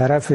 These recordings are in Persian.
طرف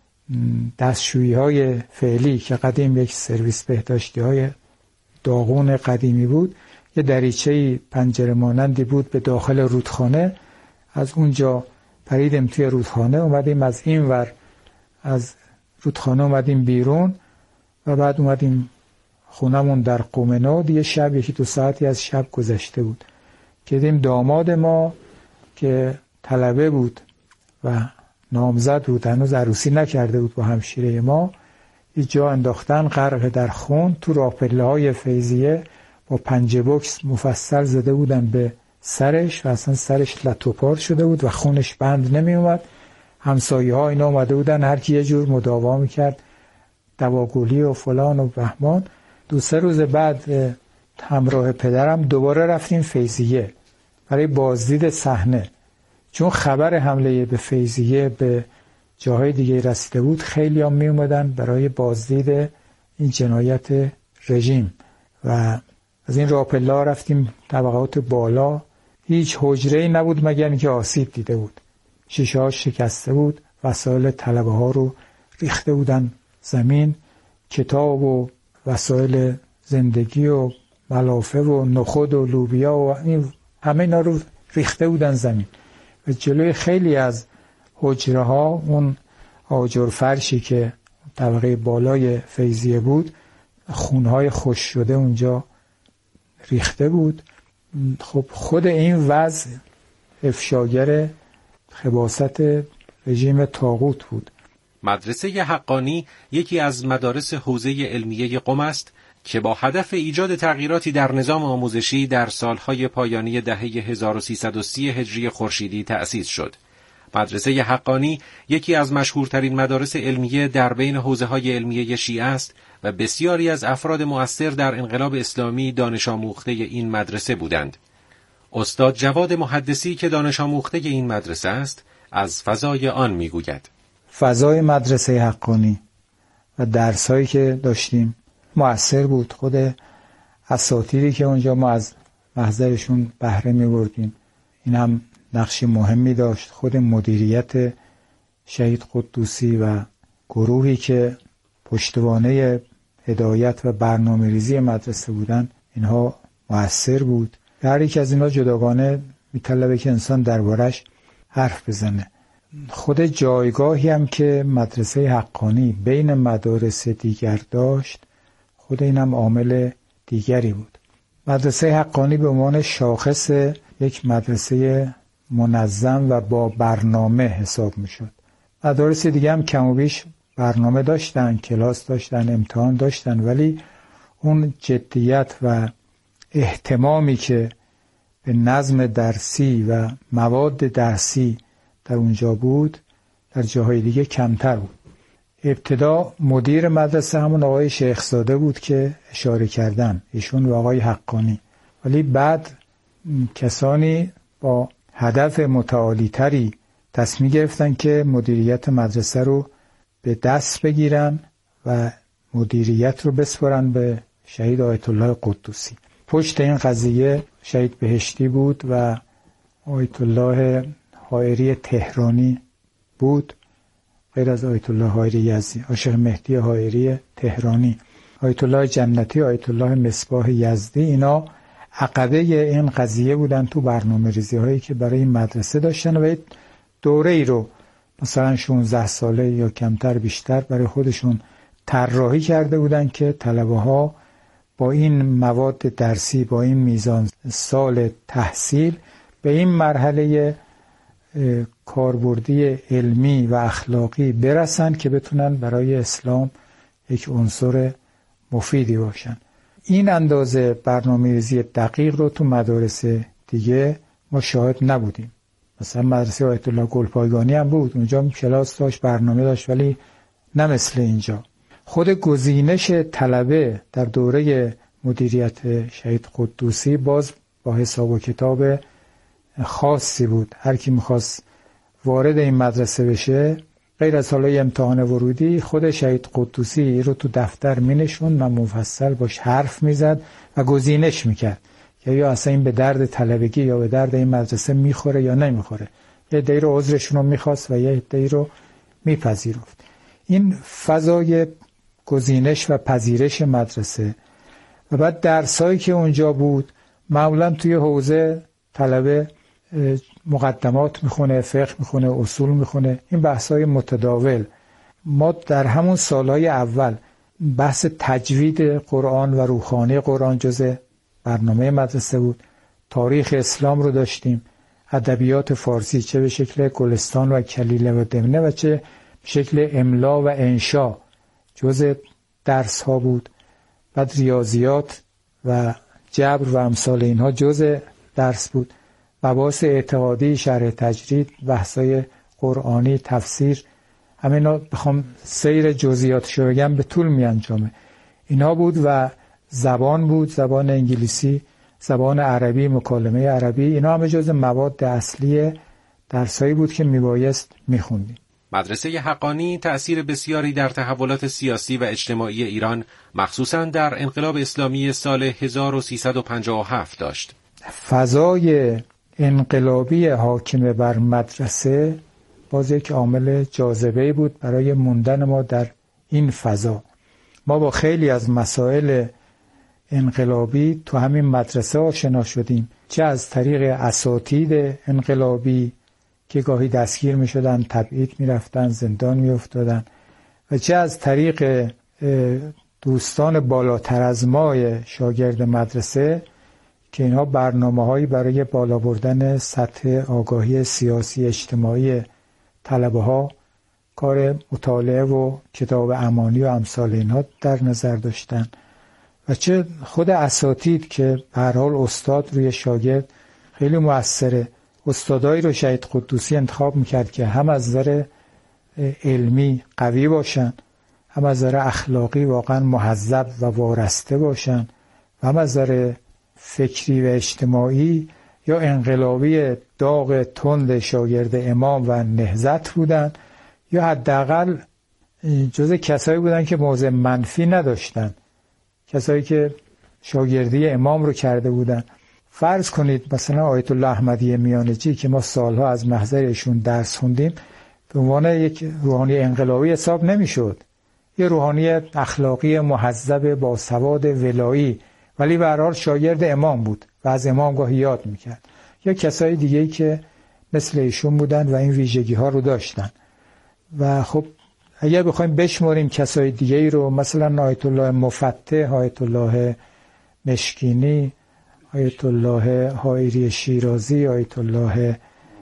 دستشویی‌های فعلی که قدیم یک سرویس بهداشتی‌های داغون قدیمی بود، یه دریچه‌ای پنجره مانندی بود به داخل رودخانه. از اونجا پریدیم توی رودخانه، اومدیم از این ور از رودخانه اومدیم بیرون و بعد اومدیم خونمون در قومنو. دیگه شب 1-2 ساعتی از شب گذشته بود که دیدیم داماد ما که طلبه بود و نامزد بود، هنوز عروسی نکرده بود با همشیره ما، یه جا انداختن غرق در خون. تو راهپله‌های فیضیه با پنجه بوکس مفصل زده بودن به سرش و اصلا سرش لطوپار شده بود و خونش بند نمی اومد. همسایه ها اینا اومده بودن، هر کی یه جور مداوا میکرد، دواگلی و فلان و بهمان. 2-3 روز بعد همراه پدرم دوباره رفتیم فیضیه برای بازدید صحنه، چون خبر حمله به فیضیه به جاهای دیگه رسیده بود. خیلی هم می اومدن برای بازدید این جنایت رژیم و از این راهپله رفتیم طبقات بالا. هیچ حجره‌ای نبود مگر اینکه آسیب دیده بود، شیشه ها شکسته بود، وسایل طلبه ها رو ریخته بودن زمین، کتاب و وسایل زندگی و ملافه و نخود و لوبیا و همه اینا رو ریخته بودن زمین. و جلوی خیلی از حجره ها اون آجر فرشی که طبقه بالای فیضیه بود، خونهای خوش شده اونجا ریخته بود. خب خود این وضع افشاگر خباثت رژیم طاغوت بود. مدرسه حقانی یکی از مدارس حوزه علمیه قم است که با هدف ایجاد تغییراتی در نظام آموزشی در سالهای پایانی دهه 1330 هجری خورشیدی تأسیس شد. مدرسه حقانی یکی از مشهورترین مدارس علمیه در بین حوزه‌های علمیه شیعه است و بسیاری از افراد مؤثر در انقلاب اسلامی دانش آموخته این مدرسه بودند. استاد جواد محدثی که دانش آموخته این مدرسه است، از فضای آن میگوید. فضای مدرسه حقانی و درسایی که داشتیم مؤثر بود. خود اساتیدی که اونجا ما از محضرشون بهره می‌بردیم این هم نقش مهمی داشت. خود مدیریت شهید قدوسی و گروهی که پشتوانه هدایت و برنامه‌ریزی مدرسه بودن، اینها مؤثر بود. هر یک از اینا جداگانه میطلبه که انسان دربارش حرف بزنه. خود جایگاهی هم که مدرسه حقانی بین مدارس دیگر داشت، خود این هم عامل دیگری بود. مدرسه حقانی به عنوان شاخص یک مدرسه منظم و با برنامه حساب میشد. مدارس دیگه هم کم و بیش برنامه داشتن، کلاس داشتن، امتحان داشتن، ولی اون جدیت و اهتمامی که به نظم درسی و مواد درسی در اونجا بود در جاهای دیگه کمتر بود. ابتدا مدیر مدرسه همون آقای شیخزاده بود که اشاره کردن، ایشون و آقای حقانی، ولی بعد کسانی با هدف متعالی‌تری تصمیم گرفتن که مدیریت مدرسه رو به دست بگیرن و مدیریت رو بسپارن به شهید آیت الله قدوسی. پشت این قضیه شهید بهشتی بود و آیت الله حائری تهرانی بود، غیر از آیت الله حائری یزدی، عاشق مهدی حائری تهرانی، آیت الله جنتی، آیت الله مصباح یزدی، اینا عقبه این قضیه بودن تو برنامه‌ریزی هایی که برای این مدرسه داشتن و دوره ای رو مثلا 16 ساله یا کمتر بیشتر برای خودشون طراحی کرده بودن که طلبه ها با این مواد درسی، با این میزان سال تحصیل به این مرحله کاربردی علمی و اخلاقی برسن که بتونن برای اسلام یک عنصر مفیدی باشن. این اندازه برنامه‌ریزی دقیق رو تو مدارس دیگه ما شاهد نبودیم. مثلا مدرسه آیت الله گلپایگانی هم بود، اونجا کلاس داشت، برنامه داشت، ولی نه مثل اینجا. خود گزینش طلبه در دوره مدیریت شهید قدوسی باز با حساب و کتاب خاصی بود. هر کی میخواست وارد این مدرسه بشه، غیر از حالا امتحان ورودی، خود شهید قدوسی رو تو دفتر مینشون و مفصل باش حرف میزد و گزینش میکرد که یا اصلا این به درد طلبگی یا به درد این مدرسه میخوره یا نمیخوره. یه عده‌ای رو عذرشون رو میخواست و یه عده‌ای رو میپذیرفت. این فضای گزینش و پذیرش مدرسه و بعد درسایی که اونجا بود، معمولا توی حوزه طلبه مقدمات میخونه، فقه میخونه، اصول میخونه، این بحثای متداول. ما در همون سالهای اول بحث تجوید قرآن و روخانی قرآن جزء برنامه مدرسه بود. تاریخ اسلام رو داشتیم، ادبیات فارسی چه به شکل گلستان و کلیله و دمنه و چه به شکل املا و انشا جزء درس ها بود. بعد ریاضیات و جبر و امثال اینها جزء درس بود. مباحث اعتقادی، شرح تجرید، بحثای قرآنی، تفسیر، همینا بخوام سیر جزئیاتشو بگم به طول می انجامه. اینا بود و زبان بود، زبان انگلیسی، زبان عربی، مکالمه عربی، اینا همه جزء مواد اصلی درسایی بود که میبایست میخوندیم. مدرسه حقانی تأثیر بسیاری در تحولات سیاسی و اجتماعی ایران، مخصوصاً در انقلاب اسلامی سال 1357 داشت. فضای انقلابی حاکم بر مدرسه باز یک عامل جاذبه بود برای موندن ما در این فضا. ما با خیلی از مسائل انقلابی تو همین مدرسه آشنا شدیم، چه از طریق اساتید انقلابی که گاهی دستگیر می شدن، تبعید می رفتن، زندان می افتادن، و چه از طریق دوستان بالاتر از ما شاگرد مدرسه که اینها برنامه‌هایی برای بالا بردن سطح آگاهی سیاسی اجتماعی طلبه ها، کار مطالعه و کتاب امانی و امثال اینها در نظر داشتن، و چه خود اساتید که به هر حال استاد روی شاگرد خیلی مؤثره. استادایی رو شهید قدوسی انتخاب میکرد که هم از نظر علمی قوی باشن، هم از نظر اخلاقی واقعا مهذب و وارسته باشن، و هم از نظر فکری و اجتماعی یا انقلابی داغ تند شاگرد امام و نهضت بودن، یا حداقل جزء کسایی بودن که موضع منفی نداشتن، کسایی که شاگردی امام رو کرده بودن. فرض کنید مثلا آیت الله احمدی میانجی که ما سالها از محضر ایشون درس خوندیم، به عنوان یک روحانی انقلابی حساب نمیشد، یه روحانی اخلاقی مهذب با سواد ولایی، ولی به هر حال شاگرد امام بود و از امام گاهی یاد میکرد. یا کسای دیگه‌ای که مثل ایشون بودن و این ویژگی ها رو داشتن. و خب اگر بخوایم بشماریم کسای دیگه‌ای رو، مثلا آیت الله مفتح، آیت الله مشکینی، آیت الله حائری شیرازی، آیت الله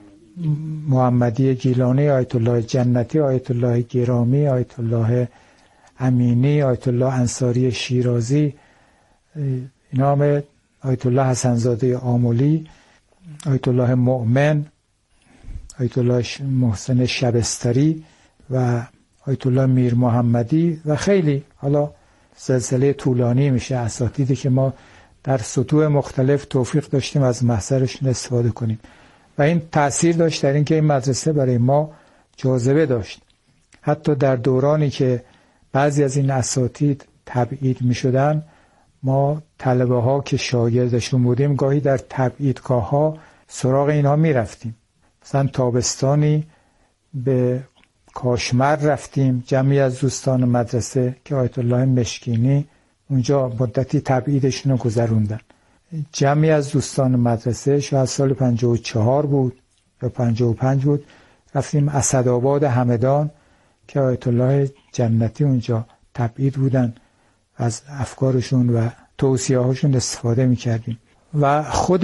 محمدی گیلانی، آیت الله جنتی، آیت الله گرامی، آیت الله امینی، آیت الله انصاری شیرازی، اینا همه، آیت الله حسنزاده آملی، آیت الله مؤمن، آیت الله محسن شبستری و آیت الله میر محمدی و خیلی، حالا سلسله طولانی میشه اساتیدی که ما در سطوح مختلف توفیق داشتیم از محضرشون استفاده کنیم. و این تأثیر داشت در این که این مدرسه برای ما جاذبه داشت. حتی در دورانی که بعضی از این اساتید تبعید می شدن، ما طلبه ها که شاگردشون بودیم گاهی در تبعیدگاه ها سراغ اینها می رفتیم. مثلا تابستانی به کاشمر رفتیم، جمعی از دوستان مدرسه که آیت الله مشکینی اونجا مدتی تبعیدشون رو گذروندن. جمعی از دوستان مدرسه، شاید سال 54 بود یا 55 بود، رفتیم اسدآباد همدان که آیت الله جنتی اونجا تبعید بودن، از افکارشون و توصیه‌هاشون استفاده می‌کردیم. و خود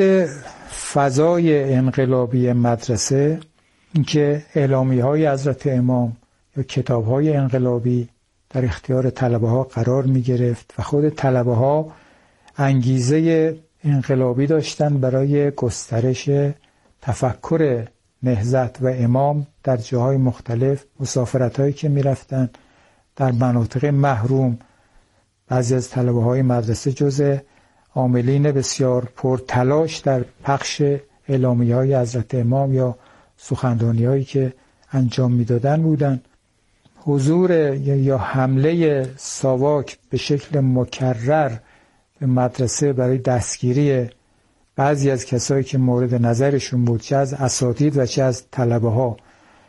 فضای انقلابی مدرسه، اینکه اعلامیه‌های حضرت امام یا کتاب‌های انقلابی در اختیار طلبه‌ها قرار می‌گرفت و خود طلبه‌ها انگیزه انقلابی داشتن برای گسترش تفکر نهضت و امام در جاهای مختلف، مسافرت‌هایی که می‌رفتن در مناطق محروم. بعضی از طلبه‌های مدرسه جزء عاملین بسیار پرتلاش در پخش اعلامیه‌های حضرت امام یا سخنرانی‌هایی که انجام می‌دادن بودن. حضور یا حمله ساواک به شکل مکرر به مدرسه برای دستگیری بعضی از کسایی که مورد نظرشون بود، چه از اساتید و چه از طلبه ها،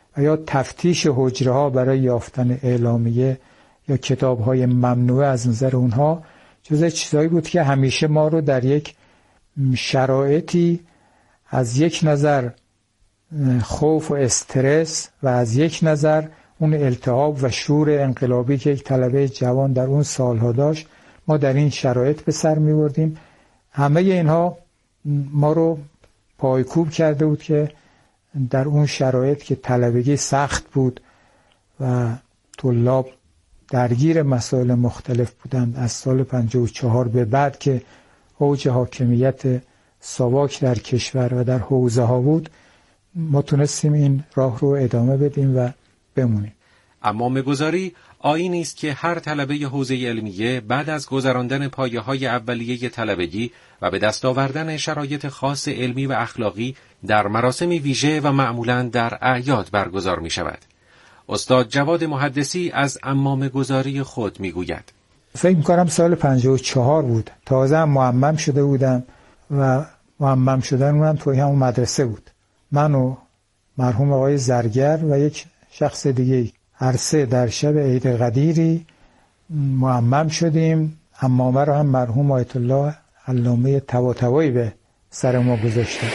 و یا تفتیش حجره ها برای یافتن اعلامیه یا کتاب های ممنوعه از نظر اونها جزء چیزایی بود که همیشه ما رو در یک شرایطی از یک نظر خوف و استرس و از یک نظر اون التهاب و شور انقلابی که یک طلبه جوان در اون سالها داشت، ما در این شرایط به سر می‌بردیم. همه اینها ما رو پایکوب کرده بود که در اون شرایط که طلبگی سخت بود و طلاب درگیر مسائل مختلف بودند، از سال 54 به بعد که اوج حاکمیت ساواک در کشور و در حوزه ها بود، ما تونستیم این راه رو ادامه بدیم و بمونیم. عمامه‌گذاری آیینی است که هر طلبه حوزه علمیه بعد از گذراندن پایه‌های اولیه طلبگی و به دست آوردن شرایط خاص علمی و اخلاقی در مراسمی ویژه و معمولاً در اعیاد برگزار می شود. استاد جواد محدثی از عمامه‌گذاری خود می گوید. فکر می‌کنم سال 54 بود، تازه معمم شده بودم و معمم شدن اونم توی همون مدرسه بود. من و مرحوم آقای زرگر و یک شخص دیگه هر سه در شب عید قدیری معمم شدیم. عمامه رو هم مرحوم آیت الله علامه طباطبایی به سر ما گذاشتن.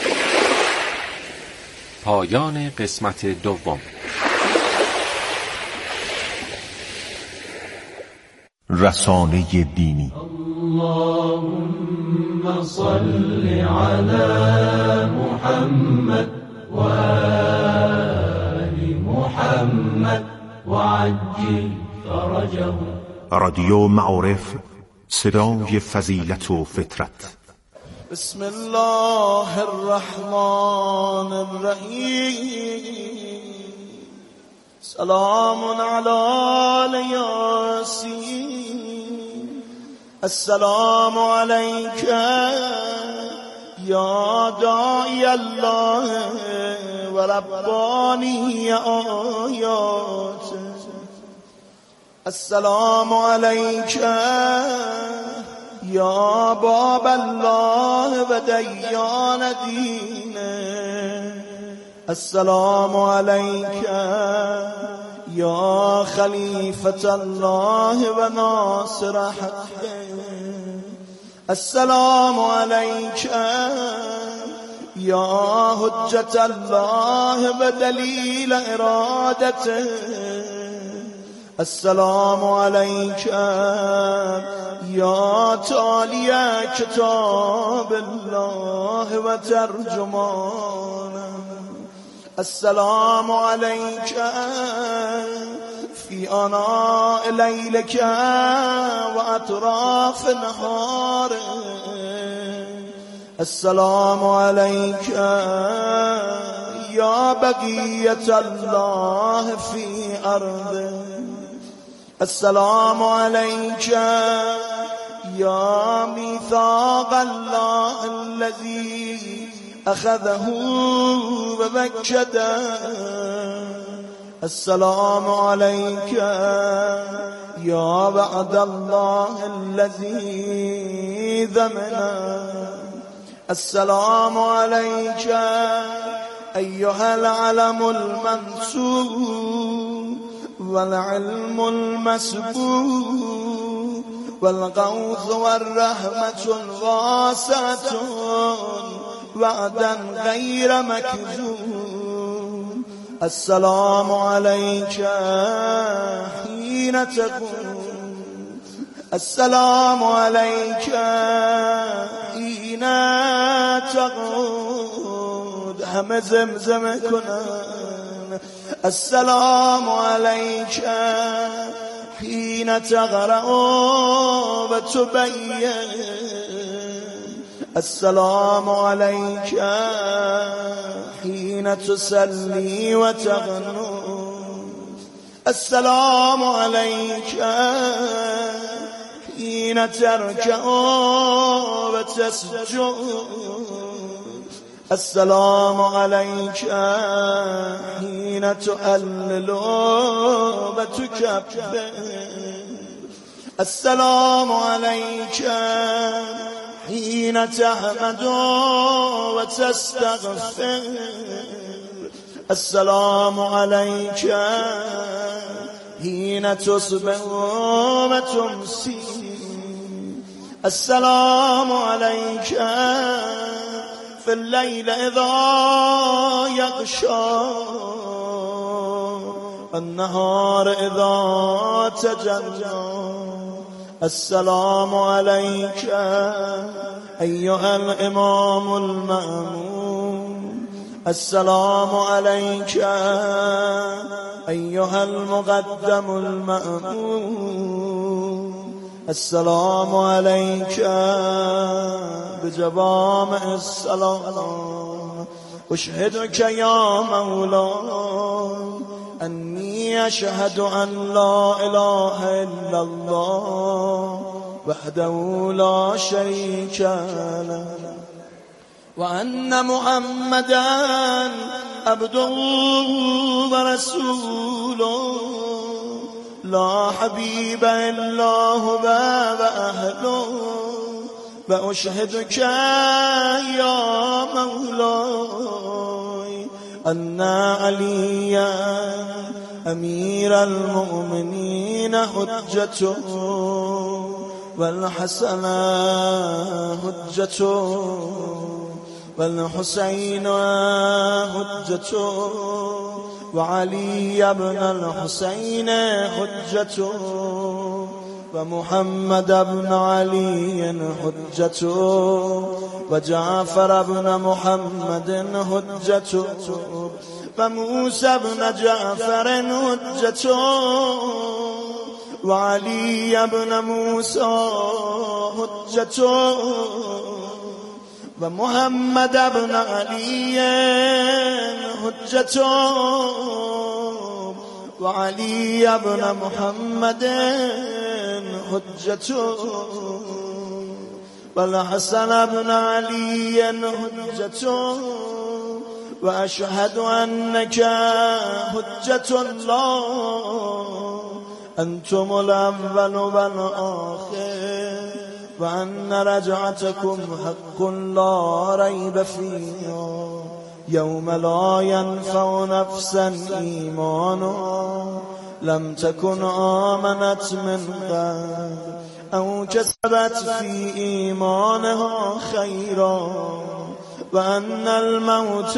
پایان قسمت دوم. رسانه دینی. اللهم صل علی محمد و آل محمد و عجل فرجهم. رادیو معارف، صدای فضیلت و فطرت. بسم الله الرحمن الرحیم. سلام علی یاسین. السلام علیک یا داعی الله و ربانی آیات. السلام علیک یا باب الله و دیان دینه. السلام علیک یا خلیفة الله و ناصر حقه. السلام علیک یا حجة الله و دلیل ارادته. السلام علیک یا تالی کتاب الله و ترجمانه. السلام علیک فی آناء لیلک و اطراف نهاره. السلام علیک یا بقیت الله فی ارضه. السلام علیک یا میثاق الله الذی اخذه و وکده. السلام علیک یا وعد الله الذی ضمنه. السلام علیک ایها العلم المنصور والعلم المسبوق والغوث والرحمة الواسعة وعدا غير مكذوب. السلام عليك حين تقوم. السلام عليك حين تقود. همه زمزمه کنن. السلام عليك حين تقرأ و تبين. السلام عليك حين تسلي وتغنو. السلام عليك حين تركع وتسجد. السلام عليك حين تؤلل وتكبر. السلام عليك حين تحمد وتستغفر. السلام عليك حين تصبح وتمسي السلام عليك في الليل إذا يغشى النهار إذا تجلى السلام عليك أيها الإمام المأمون السلام عليك أيها المقدم المأمون السلام عليك بجوامع السلام أشهدك يا مولاي أني أشهد أن لا إله إلا الله وحده لا شريك له وأن محمدا عبده ورسوله لا حبيب إلا هو وأهله وأشهدك يا مولاي أن عليا أمير المؤمنين حجته والحسن حجته والحسين حجته وعلي بن الحسين حجته ومحمد بن علي حجته وجعفر بن محمد حجته وموسى بن جعفر حجته وعلي بن موسى حجته ومحمد بن علي حجته وعلي بن محمد حجته والحسن بن علي حجته وأشهد أنك حجة الله أنتم الأول والآخر وأن رجعتكم حق لا ريب فيها يوم لا ينفع نفسا إيمانها لم تكن آمنت من قبل أو كسبت في إيمانها خيرا وأن الموت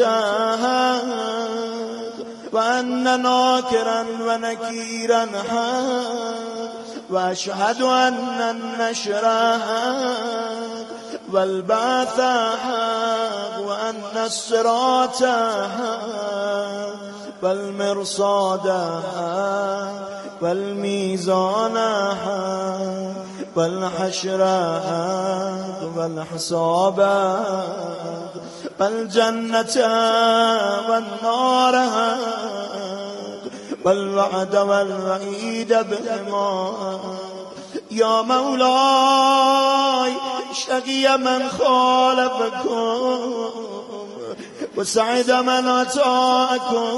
وأن ناكرا ونكيرا وأشهد أن النشر والبعث وأن الصراط والمرصاد والميزان والحشر والحساب والجنة والنار والوعد والوعيد بهما يا مولاي شقي من خالفكم وسعد من أطاعكم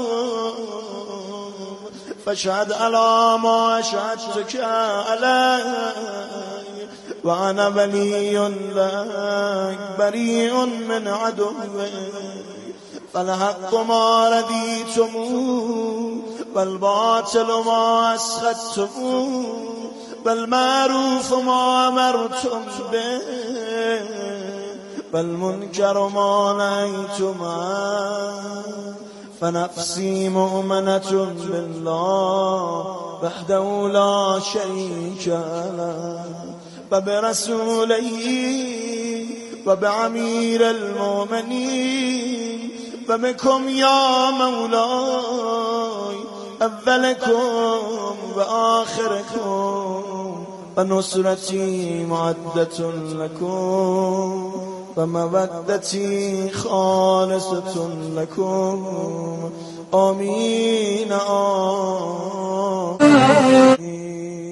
فاشهد على ما أشهدتك عليه وأنا ولي لك بريء من عدوك فالحق ما رديتموه والباطل ما أسخطتموه والمعروف ما أمرتم به والمنكر ما نهيتم عنه فنفسي مؤمنة بالله وحده لا شريك له وبرسوله وبعمير المؤمنين وبكم يا مولاي أولكم وآخركم ونصرتي معدة لكم ومودتي خالصة لكم آمين آمين.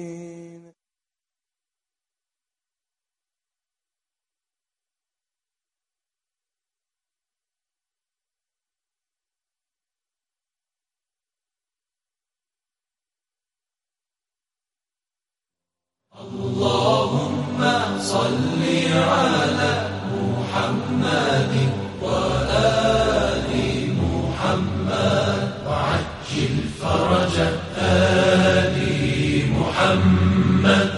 اللهم صل على محمد وآل محمد محمد.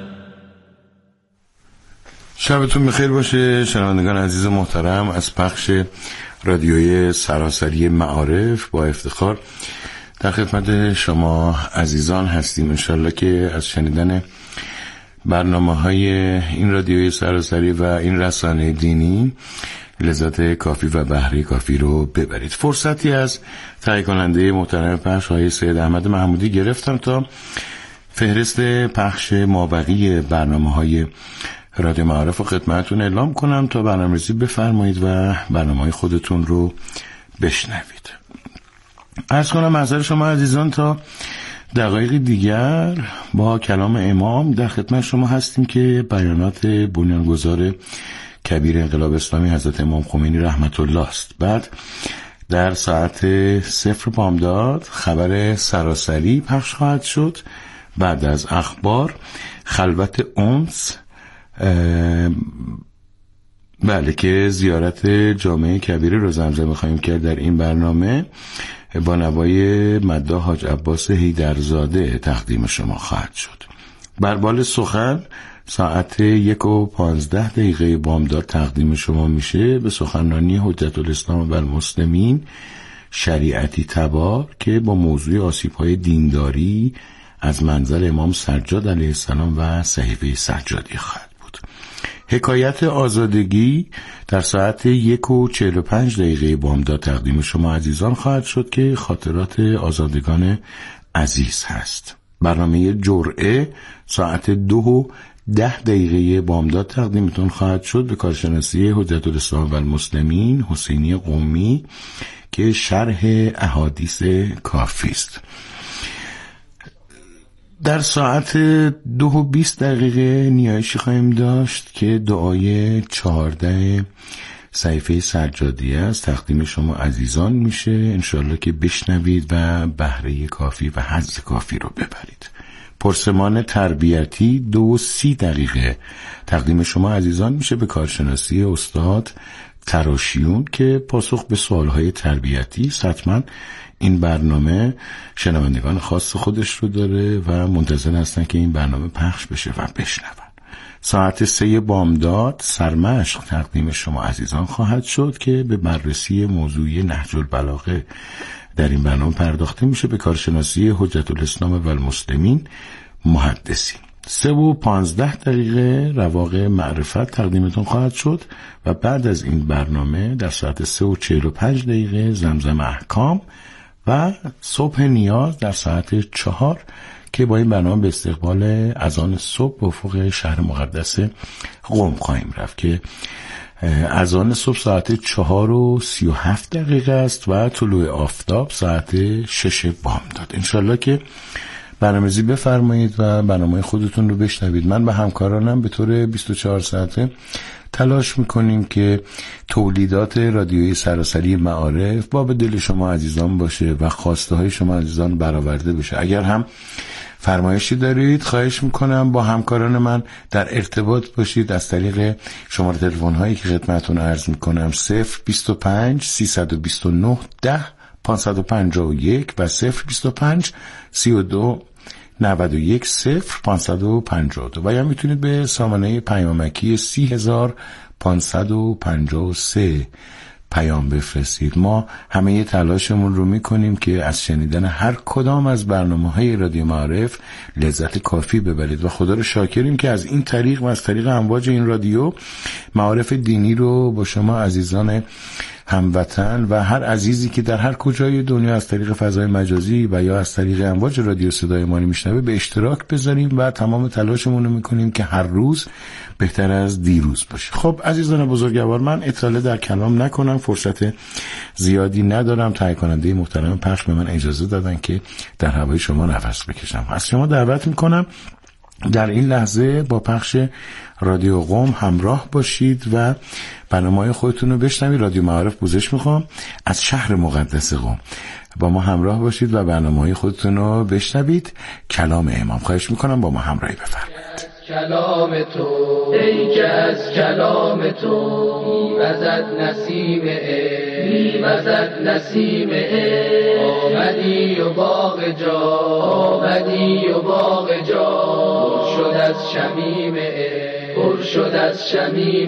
شبتون بخیر باشه شنوندگان عزیز محترم. از پخش رادیوی سراسری معارف با افتخار در خدمت شما عزیزان هستیم. انشالله که از شنیدن برنامه‌های این رادیوی سراسری و این رسانه دینی لذت کافی و بهره کافی رو ببرید. فرصتی از تهیه کننده محترم پخش های سید احمد محمودی گرفتم تا فهرست پخش مابقی برنامه‌های رادیو معارف رو خدمتتون اعلام کنم تا برنامه‌ریزی بفرمایید و برنامه‌های خودتون رو بشنوید. عرض کنم حضرت شما عزیزان تا دقایق دیگر با کلام امام در خدمت شما هستیم که بیانات بنیانگذار کبیر انقلاب اسلامی حضرت امام خمینی رحمت الله است. بعد در ساعت 0 بامداد خبر سراسری پخش خواهد شد. بعد از اخبار خلوت انس، بله که زیارت جامعه کبیره رو زمزمه خواهیم کرد در این برنامه با نوای مداح حاج عباس حیدرزاده تقدیم شما خواهد شد. بربال سخن ساعت 1:15 بامداد تقدیم شما میشه به سخنرانی حجت الاسلام و المسلمین شریعتی تبار که با موضوع آسیب‌های دینداری از منظر امام سجاد علیه السلام و صحیفه سجادی خواهد بود. حکایت آزادگی در ساعت 1:45 بامداد تقدیم شما عزیزان خواهد شد که خاطرات آزادگان عزیز هست. برنامه جرعه ساعت 2:10 بامداد تقدیمتون خواهد شد به کارشناسی حجت الاسلام و المسلمین حسینی قومی که شرح احادیث کافی است. در ساعت 2:20 نیایشی خواهیم داشت که دعای 14 صحیفه سجادی است تقدیم شما عزیزان میشه. انشالله که بشنوید و بهره کافی و حظ کافی رو ببرید. پرسمان تربیتی 2:30 تقدیم شما عزیزان میشه به کارشناسی استاد تراشیون که پاسخ به سوالهای تربیتی است. حتما این برنامه شنوندگان خاص خودش رو داره و منتظر هستن که این برنامه پخش بشه و بشنون. ساعت 3 بامداد سرمشق تقدیم شما عزیزان خواهد شد که به بررسی موضوعی نهج البلاغه در این برنامه پرداخته میشه به کارشناسی حجت الاسلام و المسلمین محدثین. 3:15 رواق معرفت تقدیمتون خواهد شد و بعد از این برنامه در ساعت 3:45 زمزم احکام و صبح نیاز در ساعت 4 که با این برنامه به استقبال اذان صبح به افق شهر مقدس قم خواهیم رفت که اذان صبح ساعت 4:37 است و طلوع آفتاب ساعت 6 بامداد. انشالله که برنامه‌ریزی بفرمایید و برنامه خودتون رو بشنوید. من به همکارانم به طور 24 ساعته تلاش میکنیم که تولیدات رادیویی سراسری معارف باب دل شما عزیزان باشه و خواسته های شما عزیزان برآورده بشه. اگر هم فرمایشی دارید خواهش میکنم با همکاران من در ارتباط باشید از طریق شماره تلفن هایی که خدمتتون عرض میکنم 025 329 10 551 و 025 32 91 0552 و یا میتونید به سامانه پیامکی 30553 پیام بفرستید. ما همه تلاشمون رو میکنیم که از شنیدن هر کدام از برنامه‌های رادیو معارف لذت کافی ببرید و خدا رو شاکریم که از این طریق و از طریق امواج این رادیو معارف دینی رو با شما عزیزان هموطن و هر عزیزی که در هر کجای دنیا از طریق فضای مجازی و یا از طریق امواج رادیو صدای ما میشنوه به اشتراک بذاریم و تمام تلاشمون رو میکنیم که هر روز بهتر از دیروز باشه. خب عزیزان بزرگوار، من اطاله در کلام نکنم، فرصت زیادی ندارم. تهیه کننده محترم پخش به من اجازه دادن که در هوای شما نفس بکشم. از شما دعوت میکنم در این لحظه با پخش رادیو قم همراه باشید و برنامه‌های خودتون رو بشنوید. رادیو معارف پوزش میخوام از شهر مقدس قم. با ما همراه باشید و برنامه‌های خودتون رو بشنوید. کلام امام، خواهش میکنم با ما همراهی بفرمایید. کلام تو ای که از کلام تو میوزد نسیم آمدی و باغ جا از شمیم پر شد از شمیم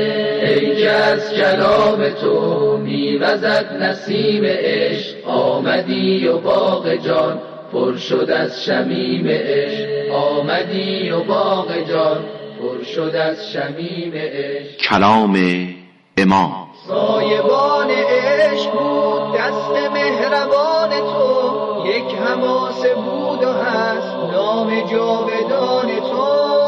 ای که از کلام تو میوزد نسیم عشق آمدی و باغ جان پر شد از شمیم عشق آمدی و باغ جان پر شد از شمیم عشق. کلام امام سایبان عشق بود دست مهربان تو یک حماسه بود و هست نام جاودان تو.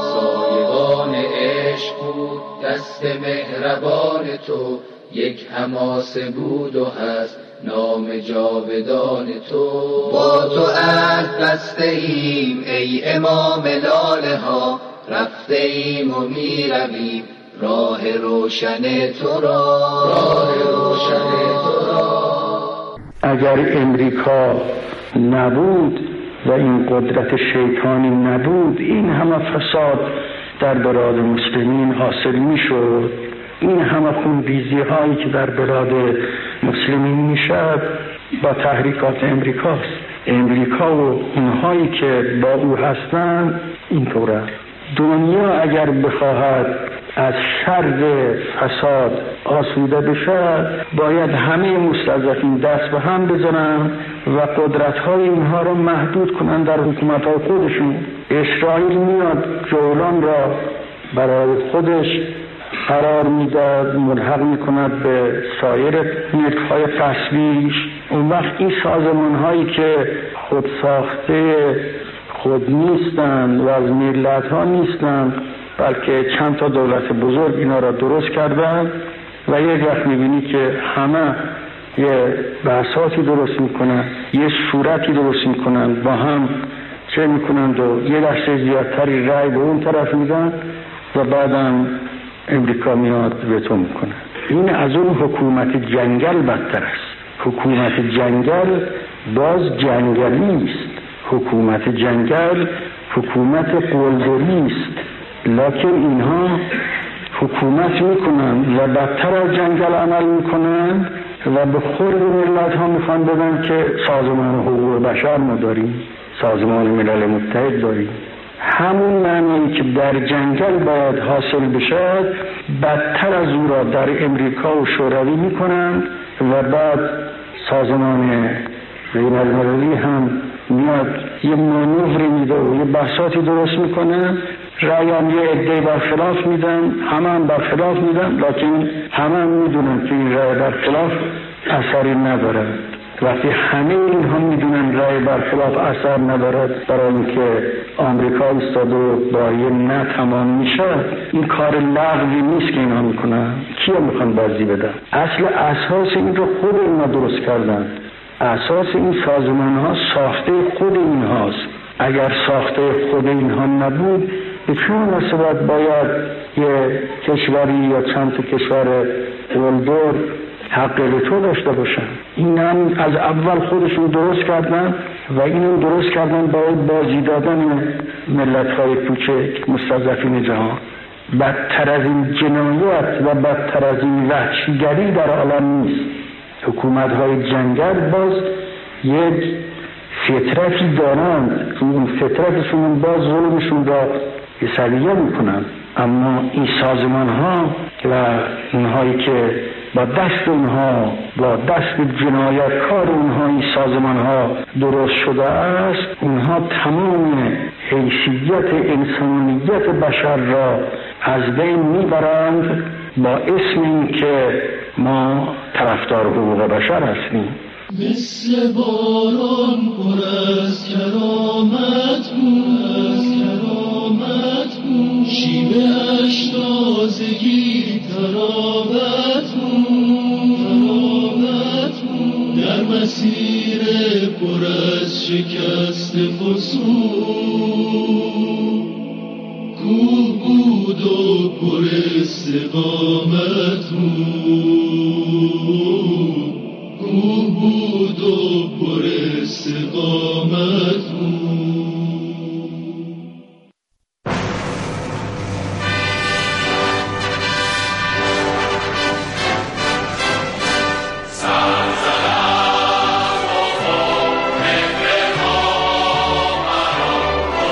سایبان عشق بود دست مهربان تو یک حماسه بود و هست نام جاودان تو. با تو عهد بسته ایم ای امام لاله ها رفته ایم و می رویم راه روشن تو را راه روشن تو را. اگر امریکا نبود و این قدرت شیطانی نبود این همه فساد در بلاد مسلمین حاصل می شد. این همه خونریزی هایی که در بلاد مسلمین می شد با تحریکات امریکاست. امریکا و اونهایی که با او هستند اینطوره. دنیا اگر بخواهد از شر فساد آسوده بشد باید همه مستضعفین دست به هم بزنن و قدرت‌های اینها را محدود کنن در حکومت‌های خودشون. اسرائیل میاد جولان را برای خودش قرار میداد، ملحق میکند به سایر ملک‌های قصبیش. اون وقت این سازمان‌هایی که خود ساخته خود نیستند و از ملت‌ها نیستند بلکه چند تا دولت بزرگ اینا را درست کردن و یک وقت میبینی که همه یه بحثاتی درست میکنن، یه صورتی درست میکنن، با هم چه میکنند و یه دسته زیادتری رای به اون طرف میدن و بعدم امریکا میاد وتو میکنه. این از اون حکومت جنگل بدتر است. حکومت جنگل باز جنگلی است. حکومت جنگل حکومت قلدری است، لکن اینها حکومت میکنن و بدتر از جنگل عمل میکنن و به خورد ملت ها میخوان بدن که سازمان حقوق بشر ما داریم، سازمان ملل متحد داریم. همون معنی که در جنگل باید حاصل بشد بدتر از او را در امریکا و شوروی میکنن و بعد سازمان بین‌المللی هم میاد یه مانوری میده و یه بحثاتی درست میکنن، رأی هم یه عده برخلاف میدن، همه هم برخلاف میدن، لکن همه هم میدونن که این رأی برخلاف اثری نداره. وقتی همه اینها میدونن رأی برخلاف اثر ندارد برای اینکه آمریکا ایستاده با یه نه تمام میشه، این کار لغوی نیست که اینا میکنن. کیا میخوان بازی بدن؟ اصل اساس این رو خود اینا درست کردن. اساس این سازمان ها ساخته خود این هاست. اگر ساخته خود اینها نبود به چه مناسبت باید یه کشوری یا چند تا کشور قلدر حق وتو داشته باشن؟ این هم از اول خودشون درست کردن و اینو درست کردن برای بازی دادن ملت‌های کوچک مستضعفین جهان. بدتر از این جنایت و بدتر از این وحشیگری در عالم نیست. حکومت‌های جنگل باز یک فطرتی دارند، این فطرتشون باز ظلمشون را سریع میکنن، اما این سازمان‌ها و اونهایی که با دست اونها با دست جنایتکار اونها این سازمان‌ها درست شده است، اونها تمام حیثیت انسانیت بشر را از بین میبرند با اسم این که ما طرفدار حقوق بشر هستیم. مثل باران پر از کرامت بود، شیوه اش تازگی تراوت بود، در مسیر پر از شکست فسون، کوه بود و پر استقامت بود، کوه بود و پر استقامت